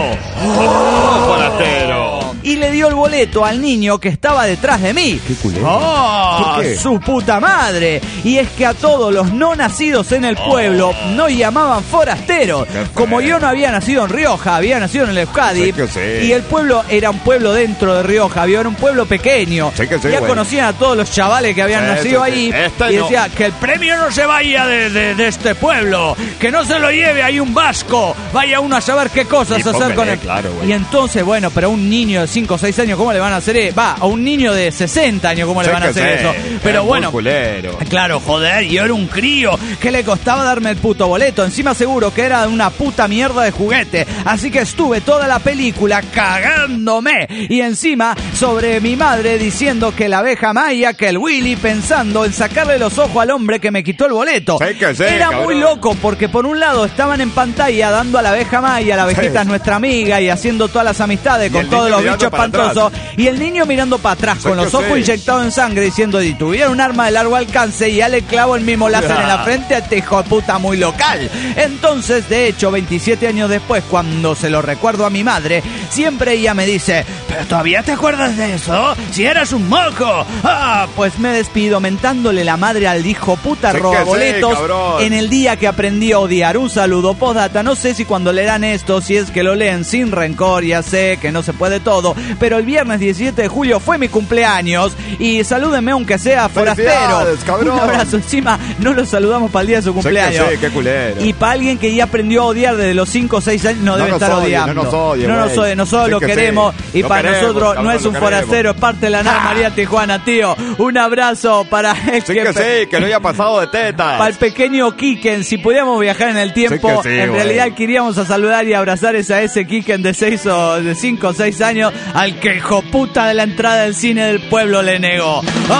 ¡Forastero! Y le dio el boleto al niño que estaba detrás de mí. ¡Qué culero! ¡Oh, su puta madre! Y es que a todos los no nacidos en el pueblo nos llamaban forasteros. Como yo no había nacido en Rioja, había nacido en el Euskadi. Y el pueblo era un pueblo dentro de Rioja, había un pueblo pequeño. Ya conocían a todos los chavales que habían nacido ahí. Y decía, que el premio no se vaya de este pueblo, que no se lo lleve ahí un vasco, vaya uno a saber qué cosas hacer con él. Y entonces, bueno, pero a un niño de 5 o 6 años, ¿cómo le van a hacer eso? A un niño de 60 años, ¿cómo le van a hacer eso? Pero bueno, claro, joder, yo era un crío, que le costaba darme el puto boleto, encima seguro que era una puta mierda de juguete, así que estuve toda la película cagándome, y encima sobre mi madre diciendo que la abeja Maya, que el Willy, pensando en sacarle los ojos al hombre que me quitó el boleto. Era muy loco, porque por un lado estaban en pantalla dando a la abeja Maya, la abejita es nuestra amiga, y haciendo todas las amistades con todos los bichos espantosos, y el niño mirando para atrás con los ojos inyectados en sangre diciendo, si tuviera un arma de largo alcance ya le clavo el mismo láser en la frente a este hijo de puta muy local. Entonces, de hecho, 27 años después, cuando se lo recuerdo a mi madre, siempre ella me dice, ¿pero todavía te acuerdas de eso? ¡Si eras un moco! Pues me despido mentándole la madre al hijo puta robaboletos en el día que aprendí a odiar. Un saludo, postdata, no sé si cuando leerán esto, si es que lo leen sin rencor, ya sé que no se puede todo, pero el viernes 17 de julio fue mi cumpleaños y salúdenme aunque sea forastero. Un abrazo, encima no lo saludamos para el día de su cumpleaños. Qué culero. Y para alguien que ya aprendió a odiar desde los 5 o 6 años, no debe estar odiando. Nosotros lo queremos y para nosotros no es un forastero, es parte de la nave María Tijuana, tío. Un abrazo para el que no haya pasado de tetas. Para el pequeño Kiken, si pudiéramos viajar en el tiempo, en realidad queríamos a saludar y abrazar a ese Kiken de 5 o 6 años al que hijo puta de la entrada del cine del pueblo le negó.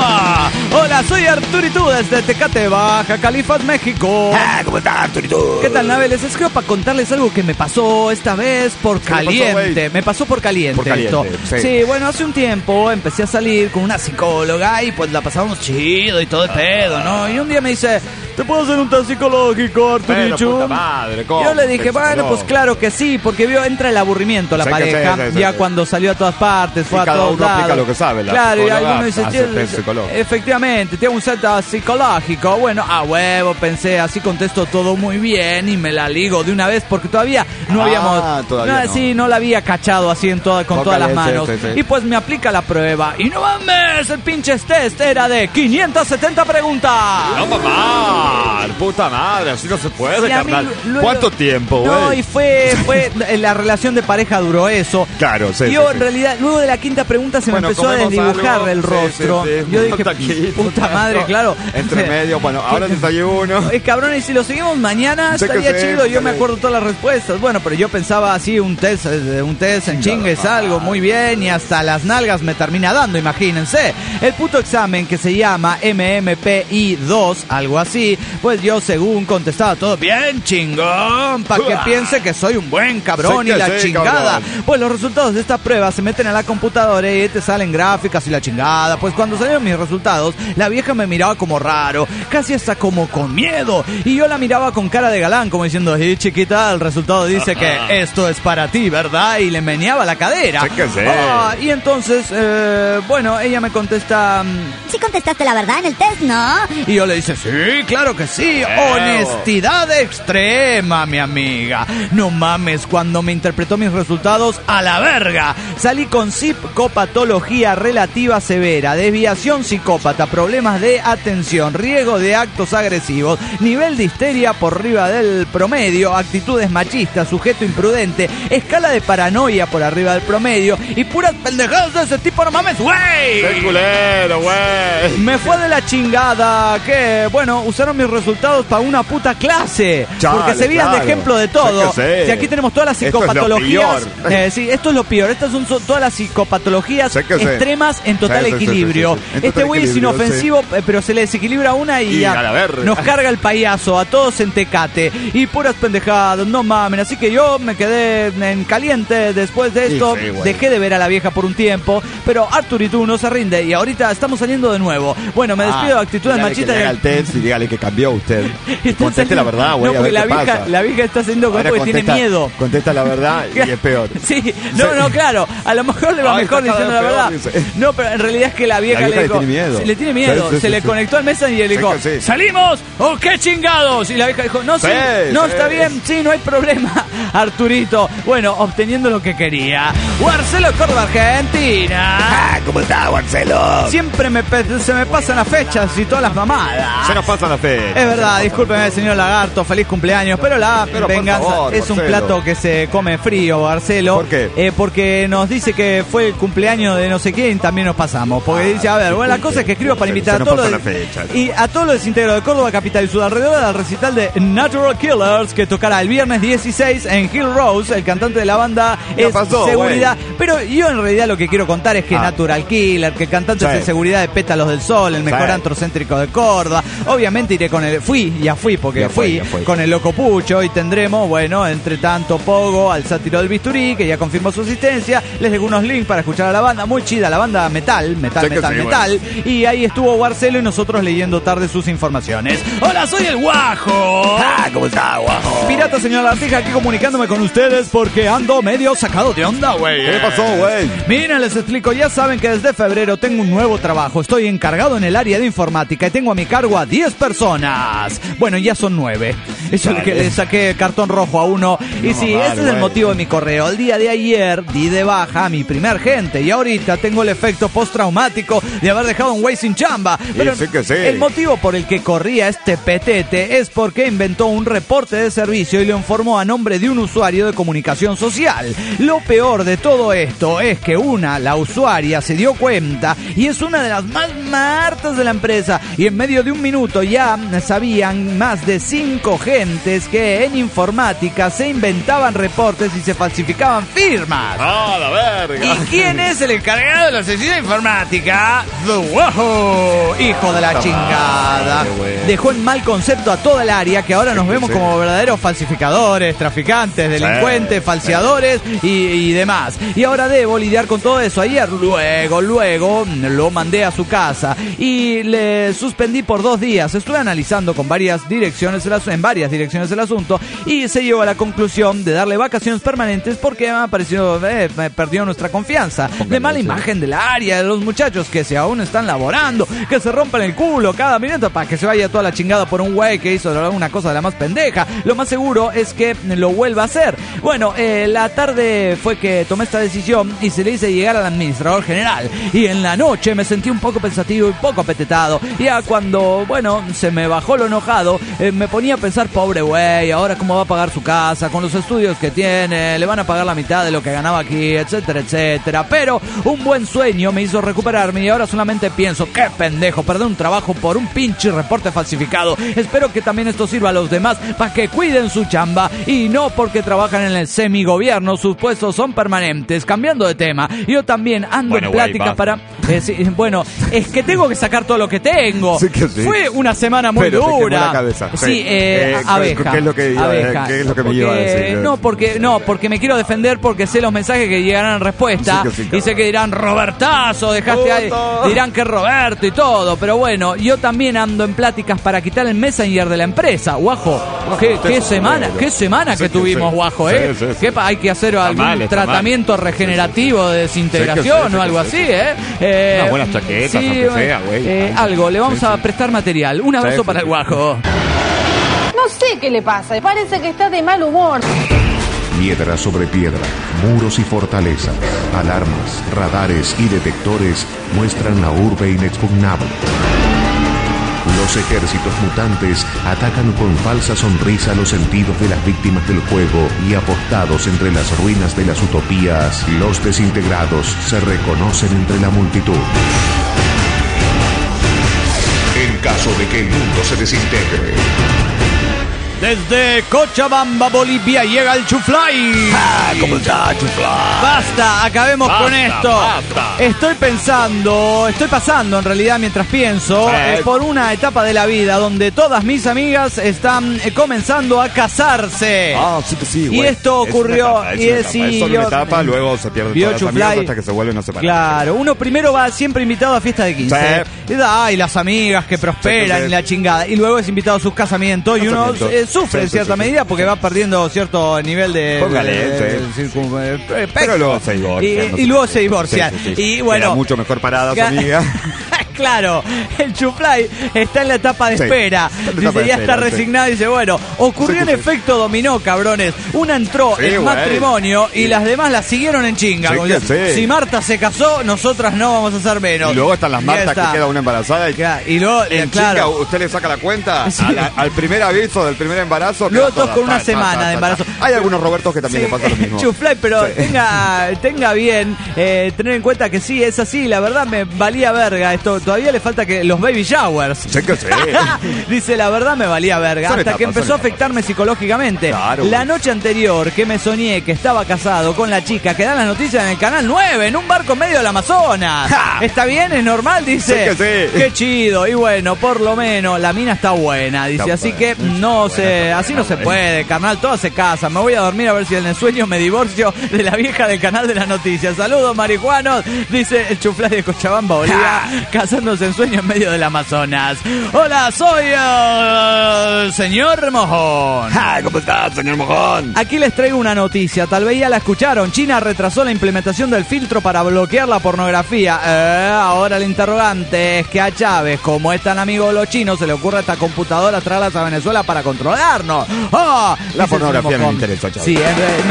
Hola, soy Arturito desde Tecate, Baja California, México. ¿Cómo estás, Arturito? ¿Qué tal, nave? Les escribo para contarles algo que me pasó esta vez por caliente. Me pasó por caliente esto. Sí, bueno, hace un tiempo empecé a salir con una psicóloga y pues la pasábamos chido y todo el pedo, ¿no? Y un día me dice, ¿te puedo hacer un test psicológico, Arturito? Yo le dije, bueno, pues claro que sí, porque entra el aburrimiento la pareja, cuando salió a todas partes, fue a todos lados. Explica lo que sabe, claro, y alguno dice, efectivamente, tiene un set psicológico. Bueno, a huevo, pensé, así contesto todo muy bien y me la ligo de una vez porque todavía no habíamos... no la había cachado así con todas las manos. Y pues me aplica la prueba. Y no mames, el pinche test era de 570 preguntas. ¡No, mamá! tomar. Puta madre, así no se puede, carnal. ¿Cuánto tiempo, güey? No, y fue la relación de pareja duró eso. Claro, sí. Yo, en realidad, luego de la quinta pregunta se me empezó a desdibujar el rostro. Sí. Yo dije, puta madre, claro. Entre medio, bueno, ahora el desayuno. Cabrón, y si lo seguimos mañana, estaría chido. Yo me acuerdo todas las respuestas. Bueno, pero yo pensaba así, un test en chingues, algo muy bien, y hasta las nalgas me termina dando, imagínense. El puto examen que se llama MMPI-2, algo así, pues yo según contestaba todo bien chingón, para que piense que soy un buen cabrón y la chingada. Cabrón. Pues los resultados de esta prueba se meten a la computadora y te salen gráficas y la chingada. Pues cuando salieron mis resultados, la vieja me miraba como raro, casi hasta como con miedo, y yo la miraba con cara de galán, como diciendo, chiquita, el resultado dice que esto es para ti, ¿verdad? Y le meneaba la cadera. Y entonces, bueno, ella me contesta, ¿sí contestaste la verdad en el test, no? Y yo le dice, sí, claro que sí. Honestidad extrema, mi amiga. No mames, cuando me interpretó mis resultados, a la verga. Salí con psicopatología relativa severa, desviación psicópata, problemas de atención, riesgo de actos agresivos, nivel de histeria por arriba del promedio, actitudes machistas, sujeto imprudente, escala de paranoia por arriba del promedio y puras pendejadas de ese tipo, no mames, güey. ¡Qué culero, güey! Me fue de la chingada que, bueno, usaron mis resultados para una puta clase. Chale, porque servían de ejemplo de todo. Si aquí tenemos todas las psicopatologías. Sí, esto es lo peor. Estas son todas las psicopatologías extremas en total equilibrio. Este güey es inofensivo, pero se le desequilibra una y ya nos carga el payaso, a todos en Tecate. Y puras pendejadas, no mamen. Así que yo me quedé en caliente después de esto. Dejé de ver a la vieja por un tiempo, pero Arturito no se rinde y ahorita estamos saliendo de nuevo. Bueno, me despido de actitudes machistas. Haga el test y dígale que cambió usted. Conteste la verdad, güey. No, porque la vieja está haciendo porque tiene miedo. Contesta la verdad y es peor. Sí, no, claro. A lo mejor le va mejor diciendo la verdad. No, pero en realidad es que la vieja le dijo. Le tiene miedo. Se le conectó al Messenger y le dijo, ¿salimos o qué chingados? Y la vieja dijo, no, está bien, sí, no hay problema. Arturito, bueno, obteniendo lo que quería. Marcelo Córdoba, Argentina. ¿Cómo está, Marcelo? Siempre se me pasan las fechas y todas las mamadas. Se nos pasan las fechas. Es verdad, discúlpeme, señor Lagarto, feliz cumpleaños, pero la venganza es un plato que se come frío, Marcelo. ¿Por qué? Porque nos dice que fue el cumpleaños de no sé quién, también nos pasamos. Porque dice, a ver, bueno, la cosa es que escribo para invitar a todos los desintegros de Córdoba, capital y ciudad alrededor al recital de Natural Killers, que tocará el viernes 16 en Hill Rose. El cantante de la banda es Seguridad. Pero yo en realidad lo que quiero contar es que Natural Killer, que el cantante es de Seguridad de Pétalos del Sol, el mejor antrocéntrico de Córdoba. Obviamente iré con el... Fui con el Loco Pucho y tendremos, bueno, entre tanto Pogo, al Sátiro del Bisturí, que ya confirmó su asistencia. Les dejo unos links para escuchar a la banda, muy chida, la banda metal. Y ahí estuvo Marcelo y nosotros leyendo tarde sus informaciones. Hola, soy el Guajo. ¿Cómo está, Guajo? Pirata, señor Lagartija, aquí comunicándome con ustedes porque ando medio sacado de onda, güey. ¿Qué pasó, güey? Miren, les explico, ya saben que desde febrero tengo un nuevo trabajo. Estoy encargado en el área de informática y tengo a mi cargo a 10 personas. Bueno, ya son 9. Eso es que le saqué cartón rojo a uno. Y sí, ese es el motivo de mi correo. El día de ayer di de baja a mi primer gente y ahorita tengo el efecto postraumático de haber dejado un güey sin chamba. Pero el motivo por el que corría este petete es porque inventó un reporte de servicio y lo informó a nombre de un usuario de comunicación social. Lo peor de todo esto es que la usuaria se dio cuenta y es una de las más martas de la empresa, y en medio de un minuto ya sabían más de 5 gentes que en informática se inventaban reportes y se falsificaban firmas. ¡Ah, la verga! ¿Y quién es el encargado de la sección de informática? ¡The Guajo! ¡Hijo de la chingada! Dejó en mal concepto a toda el área, que ahora nos vemos como verdaderos falsificadores, traficantes, delincuentes, falseadores y demás. Y ahora debo lidiar con todo eso. Ayer luego lo mandé a su casa y le suspendí por 2 días. Estuve analizando en varias direcciones el asunto y se llegó a la conclusión de darle vacaciones permanentes porque me ha parecido me perdió nuestra confianza. De mala imagen del área, de los muchachos que si aún están laborando, que se rompen el culo cada minuto para que se vaya toda la chingada por un güey que hizo una cosa de la más pendeja. Lo más seguro es que lo vuelva a hacer. Bueno, la tarde fue que tomé esta decisión y se le hice llegar al administrador general. Y en la noche me sentí un poco pensativo y poco apetetado. Ya cuando, bueno, se me bajó lo enojado, me ponía a pensar, pobre güey, ahora cómo va a pagar su casa, con los estudios que tiene, le van a pagar la mitad de lo que ganaba aquí, etcétera, etcétera. Pero un buen sueño me hizo recuperarme y ahora solamente pienso, qué pendejo, perder un trabajo por un pinche reporte falsificado. Espero que también esto sirva a los demás para que cuiden su chamba y no porque trabajan en el semigobierno, sus puestos son permanentes. Cambiando de tema, yo también ando en pláticas para... sí, bueno, es que tengo que sacar todo lo que tengo. Sí que sí. Fue una semana muy dura. La cabeza. Sí, abeja. ¿Qué es lo que me iba a decir? No, porque me quiero defender porque sé los mensajes que llegarán en respuesta. Sí, y sé que dirán, Robertazo, dejaste ahí. Dirán que Roberto y todo. Pero bueno, yo también ando en pláticas para quitar el Messenger de la empresa. Guajo, qué semana que tuvimos, Guajo, ¿eh? Sí. ¿Qué hay que hacer algún tratamiento regenerativo de desintegración o algo así, ¿eh? Unas buenas chaquetas, aunque sea, güey. Algo, le vamos a prestar material. Un abrazo para el Guajo. No sé qué le pasa, parece que está de mal humor. Piedra sobre piedra, muros y fortalezas, alarmas, radares y detectores muestran la urbe inexpugnable. Los ejércitos mutantes atacan con falsa sonrisa los sentidos de las víctimas del juego y apostados entre las ruinas de las utopías, los desintegrados se reconocen entre la multitud. En caso de que el mundo se desintegre. Desde Cochabamba, Bolivia, llega el Chuflay. ¿Cómo está, Chuflay? Basta, acabemos con esto. Basta. Estoy pasando en realidad mientras pienso por una etapa de la vida donde todas mis amigas están comenzando a casarse. Sí que sí, y güey. esto ocurrió Es una etapa, luego se pierden todas las amigas hasta que se vuelven a separar. Claro, uno primero va siempre invitado a fiesta de 15. Y las amigas que prosperan y la chingada. Y luego es invitado a sus casamientos y uno sufre en cierta medida porque va perdiendo cierto nivel de... Pero luego se divorcian. Y luego se divorcian. Y bueno... Queda mucho mejor parada su amiga. Claro, el Chuflay está en la etapa de espera. Dice, ya está resignado y dice, bueno, ocurrió un efecto dominó, cabrones. Una entró en matrimonio y las demás la siguieron en chinga. Si Marta se casó, nosotras no vamos a hacer menos. Y luego están las Martas que queda una embarazada y luego en chinga usted le saca la cuenta al primer aviso del primer embarazo. Luego todos con una semana de embarazo. Hay algunos Robertos que también le pasa lo mismo. Chuflay, pero tenga bien tener en cuenta que sí, es así. La verdad me valía verga esto. Todavía le falta que los baby showers. Sí que sí. Dice, la verdad me valía verga. Hasta que empezó a afectarme psicológicamente. Claro. La noche anterior que me soñé que estaba casado con la chica que da las noticias en el Canal 9, en un barco en medio del Amazonas. ¿Está bien? ¿Es normal? Dice. Sí que sí. Qué chido. Y bueno, por lo menos la mina está buena. Dice, así que no sé, así no se puede, carnal. Todas se casan. Me voy a dormir a ver si en el sueño me divorcio de la vieja del Canal de las Noticias. Saludos, marihuanos. Dice el Chuflay de Cochabamba, Bolivia, casándose en sueño en medio del Amazonas. Hola, soy el señor Mojón. ¿Cómo estás, señor Mojón? Aquí les traigo una noticia, tal vez ya la escucharon. China retrasó la implementación del filtro para bloquear la pornografía. Ahora el interrogante es que a Chávez, como es tan amigo de los chinos, se le ocurre a esta computadora traerlas a Venezuela para controlarnos. La pornografía no me interesa, Chávez. Sí,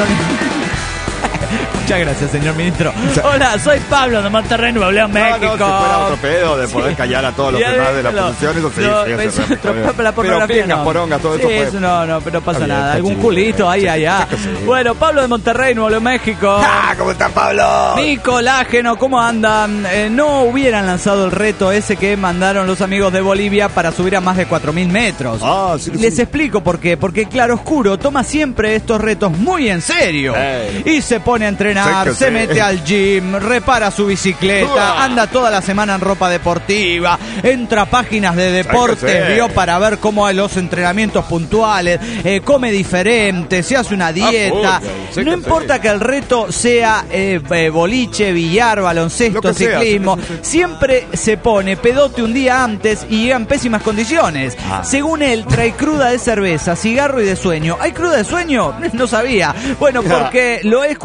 muchas gracias, señor ministro. Hola, soy Pablo de Monterrey, Nuevo León, México. No, si fuera otro pedo de poder callar a todos los demás de la producción, eso sí. La pornografía pingas, porongas, todo eso eso no pasa nada. Algún culito, ahí. Bueno, Pablo de Monterrey, Nuevo León, México. ¿Cómo está, Pablo? Mi colágeno, ¿cómo andan? No hubieran lanzado el reto ese que mandaron los amigos de Bolivia para subir a más de 4.000 metros. Les explico por qué. Porque Claroscuro toma siempre estos retos muy en serio. Y se pone a entrenar, se mete al gym, repara su bicicleta, anda toda la semana en ropa deportiva, entra a páginas de deportes, vio para ver cómo hay los entrenamientos puntuales, come diferente, se hace una dieta. No importa que el reto sea boliche, billar, baloncesto, ciclismo, siempre se pone pedote un día antes y llega en pésimas condiciones. Según él, trae cruda de cerveza, cigarro y de sueño. ¿Hay cruda de sueño? No sabía. Bueno, porque lo he escuchado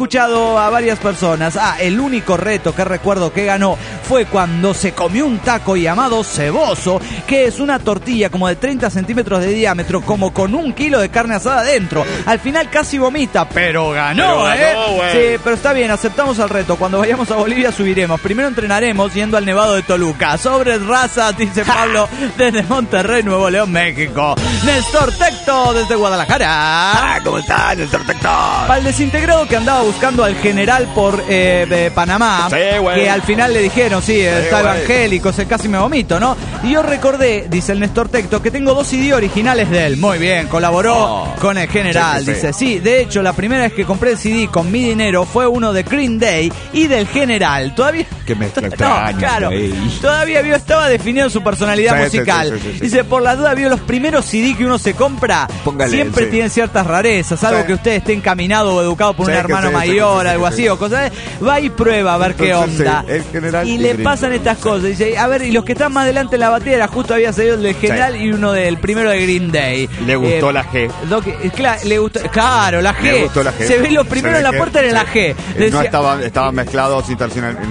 escuchado a varias personas. El único reto que recuerdo que ganó fue cuando se comió un taco llamado ceboso, que es una tortilla como de 30 centímetros de diámetro, como con 1 kilo de carne asada adentro. Al final casi vomita, pero ganó, Sí, pero está bien, aceptamos el reto. Cuando vayamos a Bolivia subiremos. Primero entrenaremos yendo al Nevado de Toluca. Sobre raza, dice Pablo, desde Monterrey, Nuevo León, México. Néstor Tecto, desde Guadalajara. ¿Cómo está, Néstor Tecto? Para el desintegrado que andaba buscando al general por Panamá, que al final le dijeron, está evangélico, casi me vomito, ¿no? Y yo recordé, dice el Néstor Tecto, que tengo 2 CD originales de él. Muy bien, colaboró con el general. Dice, de hecho, la primera vez que compré el CD con mi dinero fue uno de Green Day y del general. Todavía... Que mezcla extraña. Claro, todavía estaba definiendo su personalidad musical. Dice, por la duda, los primeros CD que uno se compra, siempre tienen ciertas rarezas, algo que usted esté encaminado o educado por un hermano mayor, algo así, o cosas. Va y prueba a ver qué onda. Y le pasan estas cosas. Dice, a ver, y los que están más adelante en la batería, justo había salido el del general y uno del primero de Green Day. Le gustó la G. Le gustó, claro, la G. Le gustó la G. Se ve lo primero en la puerta era la G. Decía, no estaban mezclados internacionales.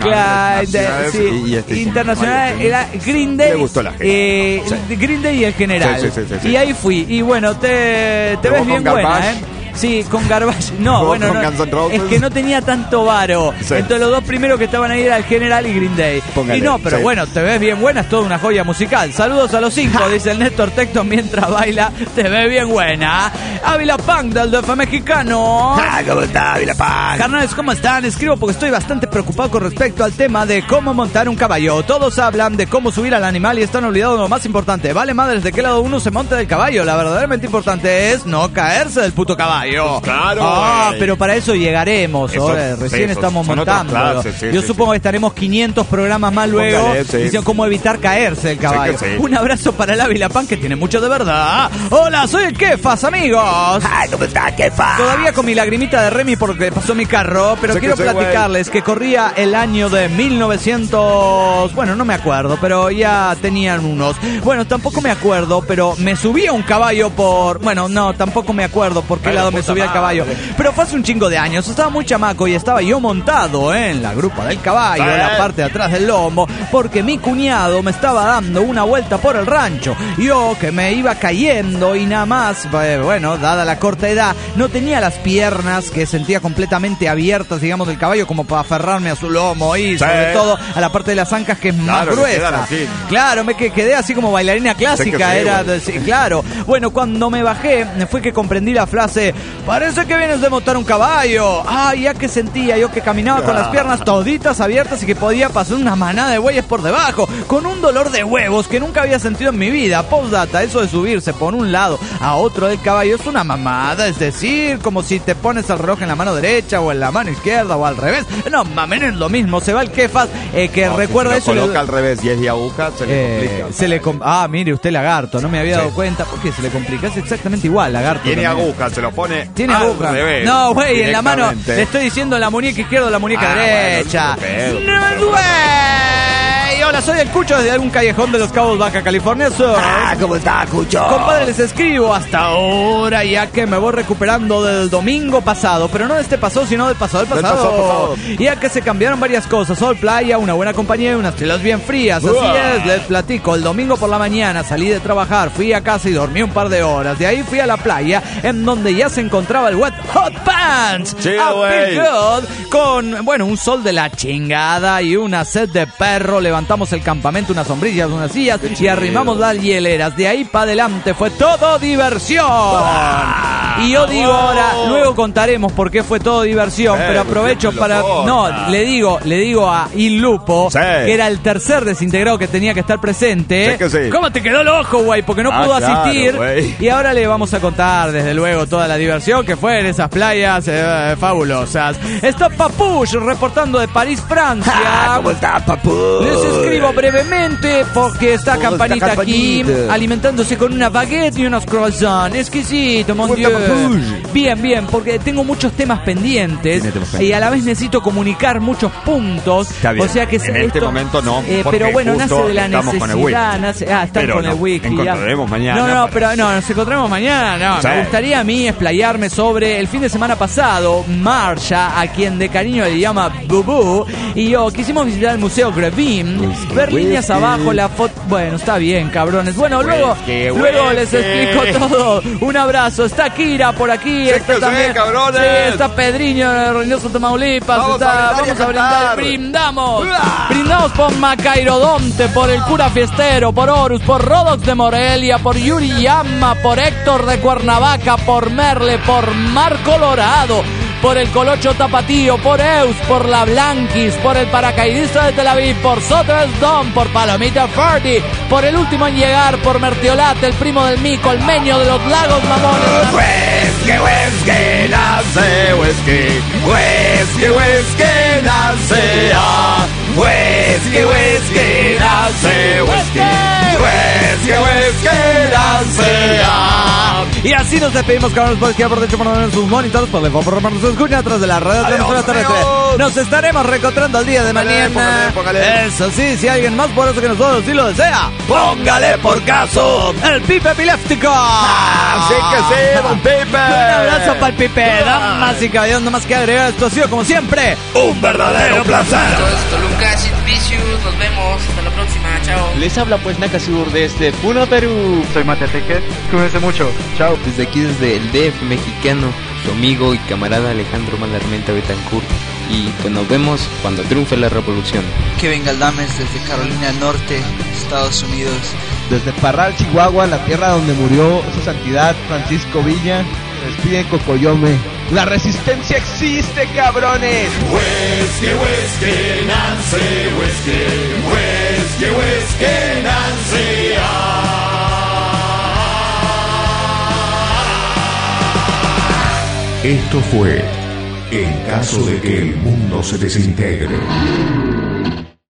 Internacional era Green Day. Le gustó la G. Green Day y el general. Y ahí fui. Y bueno, te ves bien buena, Sí, con Garbage. No, bueno, no, es que no tenía tanto varo. Entonces los 2 primeros que estaban ahí era el general y Green Day. Y no, pero bueno, te ves bien buena, es toda una joya musical. Saludos a los 5, dice el Néstor Tecto mientras baila. Te ves bien buena. Ávila Punk del DF mexicano. ¿Cómo está, Ávila Punk? Carnales, ¿cómo están? Escribo porque estoy bastante preocupado con respecto al tema de cómo montar un caballo. Todos hablan de cómo subir al animal y están olvidados de lo más importante. Vale madres de qué lado uno se monta del caballo. La verdaderamente importante es no caerse del puto caballo. Claro, pero para eso llegaremos. Recién estamos montando. Yo supongo que estaremos 500 programas más luego diciendo cómo evitar caerse del caballo. Un abrazo para el Ávila Pan, que tiene mucho de verdad. Hola, soy el Kefas, amigos. ¿Cómo está, Kefas? Todavía con mi lagrimita de Remy porque pasó mi carro, pero quiero platicarles que corría el año de 1900. Bueno, no me acuerdo, pero ya tenían unos. Bueno, tampoco me acuerdo, pero me subí a un caballo por. Bueno, no, tampoco me acuerdo por qué lado me subí al caballo. Pero fue hace un chingo de años. Estaba muy chamaco y estaba yo montado en la grupa del caballo, en la parte de atrás del lomo, porque mi cuñado me estaba dando una vuelta por el rancho. Yo que me iba cayendo y nada más, bueno, dada la corta edad, no tenía las piernas que sentía completamente abiertas, digamos, del caballo como para aferrarme a su lomo y sobre todo a la parte de las ancas que es más gruesa. Claro, me quedé así como bailarina clásica. Claro. Bueno, cuando me bajé fue que comprendí la frase: parece que vienes de montar un caballo. Ya que sentía yo que caminaba con las piernas toditas abiertas y que podía pasar una manada de bueyes por debajo, con un dolor de huevos que nunca había sentido en mi vida. Postdata, eso de subirse por un lado a otro del caballo es una mamada. Es decir, como si te pones el reloj en la mano derecha o en la mano izquierda o al revés. No, mamen, es lo mismo. Se va el Kefas, que recuerda si eso. Coloca al revés y es de aguja, se le complica. Mire usted, lagarto, no me había dado cuenta. ¿Por qué se le complica? Es exactamente igual, lagarto. Tiene aguja, se lo pone. Tiene aguja. Revés, no, güey, en la mano le estoy diciendo la muñeca izquierda o la muñeca derecha. Hola, soy el Cucho desde algún callejón de Los Cabos, Baja California Sur. ¿Cómo está, Cucho? Compadre, les escribo hasta ahora, ya que me voy recuperando del domingo pasado, pero no de este pasado, sino del pasado. Ya que se cambiaron varias cosas: sol, playa, una buena compañía y unas chelas bien frías. Así es, les platico. El domingo por la mañana salí de trabajar, fui a casa y dormí un par de horas. De ahí fui a la playa, en donde ya se encontraba el Wet Hot Pants. Con, bueno, un sol de la chingada y una sed de perro. Levantamos el campamento, unas sombrillas, unas sillas y arrimamos las hieleras. De ahí para adelante fue todo diversión. Y yo digo ahora, luego contaremos por qué fue todo diversión, pero aprovecho para... No, le digo a Il Lupo, que era el tercer desintegrado que tenía que estar presente. ¿Cómo te quedó el ojo, güey? Porque no pudo asistir. Y ahora le vamos a contar, desde luego, toda la diversión que fue en esas playas fabulosas. Está Papush reportando de París, Francia. ¿Cómo está, Papush? Les escribo brevemente porque está Campanita aquí alimentándose con una baguette y unos croissants. Exquisito, mon Dieu. Bien, porque tengo muchos temas pendientes y a la vez necesito comunicar muchos puntos. Está bien. O sea que en este momento no. Pero bueno, nace de la necesidad. Están pero con el wiki. Encontraremos mañana. Nos encontraremos mañana. Sí. Me gustaría a mí explayarme sobre el fin de semana pasado. Marsha, a quien de cariño le llama Bubu, y yo quisimos visitar el Museo Grevin, ver líneas abajo, la foto. Bueno, está bien, cabrones. Bueno, luego les explico todo. Un abrazo. Está Kira por aquí. Está también, cabrones. Sí, está Pedriño de Reynoso, Tamaulipas. Vamos a brindar. Brindamos por Macairodonte, por el cura fiestero, por Horus, por Rodox de Morelia, por Yuri Yama, por Héctor de Cuernavaca, por Merle, por Mar Colorado, por el Colocho Tapatío, por Eus, por la Blanquis, por el paracaidista de Tel Aviv, por Sotres Dom, por Palomita Ferdi, por el último en llegar, por Mertiolate, el primo del Mico, el meño de los lagos mamones. Whisky, nace, whisky, nace, whisky, nace, whisky, nace. Y así nos despedimos, cabrones. Puedes quedar por dentro para ver sus monitores, por nos escucha atrás de la radio transmisora terrestre. Nos estaremos reencontrando el día de mañana. Póngale. Eso sí, si alguien más poderoso que nosotros sí lo desea, Póngale por caso. el Pipe Epiléptico. Así que sí, don Pipe. Un abrazo para el Pipe. Damas y caballeros, no más que agregar. Esto ha sido, como siempre, un verdadero placer. Esto Lucas Vicious, nos vemos, hasta la próxima, chao. Les habla pues Nakasur desde Puno, Perú. Soy Matetequet, cuídense mucho, chao. Desde aquí, desde el DF mexicano, su amigo y camarada Alejandro Malarmenta Betancourt. Y pues nos vemos cuando triunfe la revolución. Kevin Galdames desde Carolina del Norte, Estados Unidos. Desde Parral, Chihuahua, la tierra donde murió su santidad Francisco Villa, se despide Cocoyome. ¡La resistencia existe, cabrones! Whisky, Nancy, whisky, Nancy. Esto fue En caso de que el mundo se desintegre.